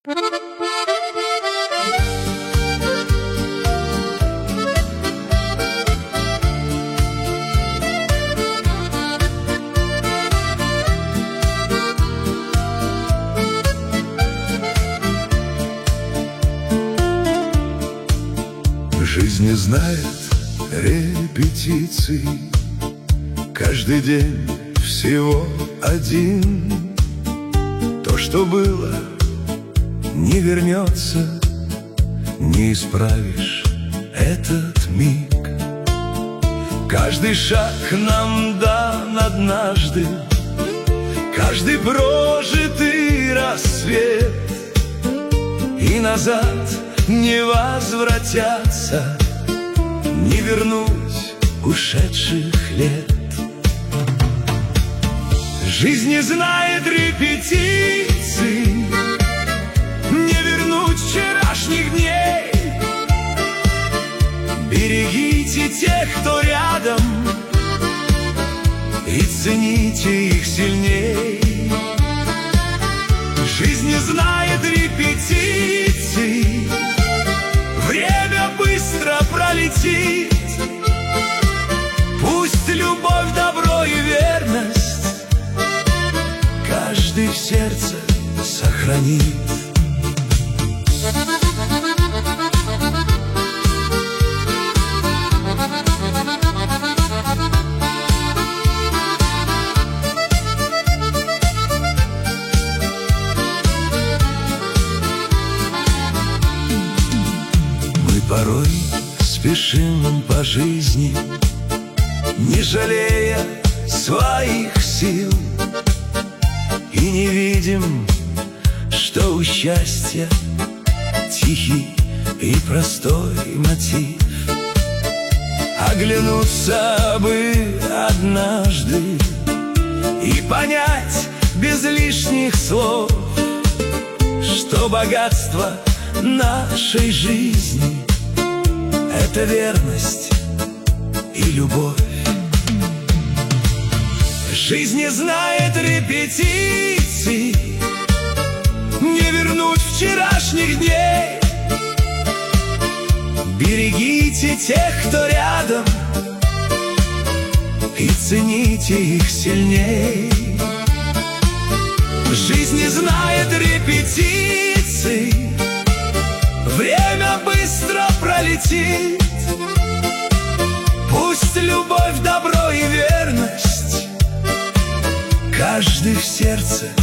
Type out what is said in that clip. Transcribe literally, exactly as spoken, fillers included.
Жизнь не знает репетиций, каждый день всего один. То, что было, не вернется, не исправишь этот миг. Каждый шаг нам дан однажды, каждый прожитый рассвет, и назад не возвратятся, не вернуть ушедших лет. Жизнь не знает репетиций, не вернуть вчерашних дней. Берегите тех, кто рядом, и цените их сильней. Жизнь не знает репетиций, время быстро пролетит. Пусть любовь, добро и верность каждый в сердце сохранит. Мы порой спешим по жизни, не жалея своих сил, и не видим, что у счастья тихий и простой мотив. Оглянуться бы однажды и понять без лишних слов, что богатство нашей жизни — это верность и любовь. Жизнь не знает репетиций, не вернуть вчерашних дней. Берегите тех, кто рядом, и цените их сильней. Жизнь не знает репетиций, время быстро пролетит. Пусть любовь, добро и верность каждый в сердце